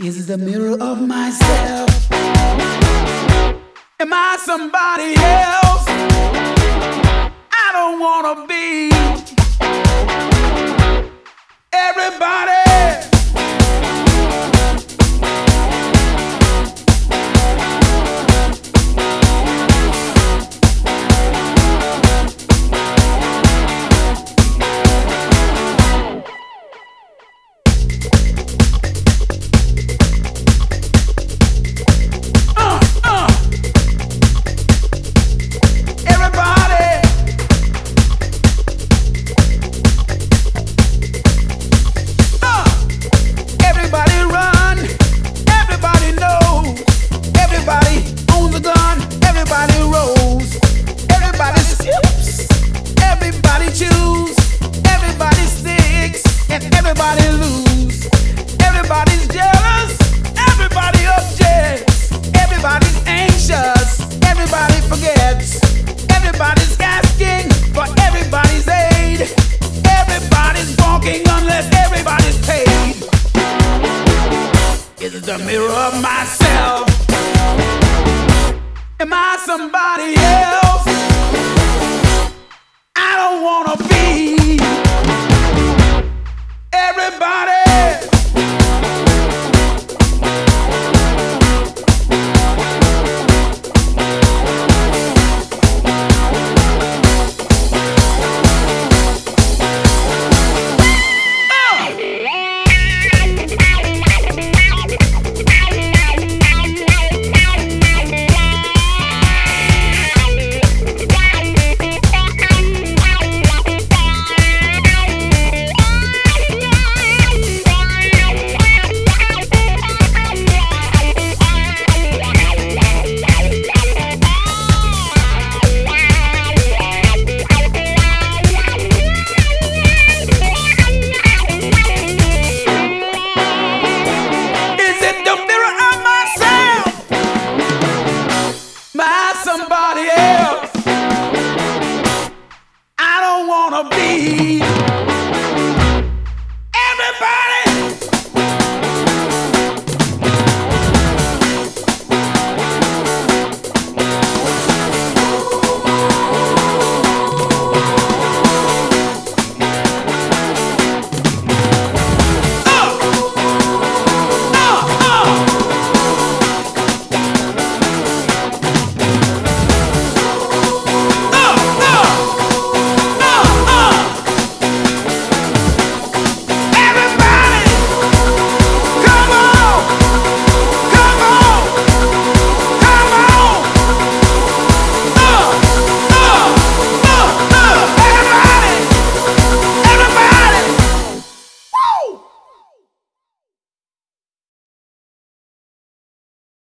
Is the mirror of myself. Am I somebody else? I don't wanna be everybody. Everybody lose, everybody's jealous, everybody objects, everybody's anxious, everybody forgets, everybody's asking for everybody's aid, everybody's walking unless everybody's paid. Is the mirror of myself. Am I somebody else? I don't wanna be everybody. Somebody else. I don't wanna be everybody.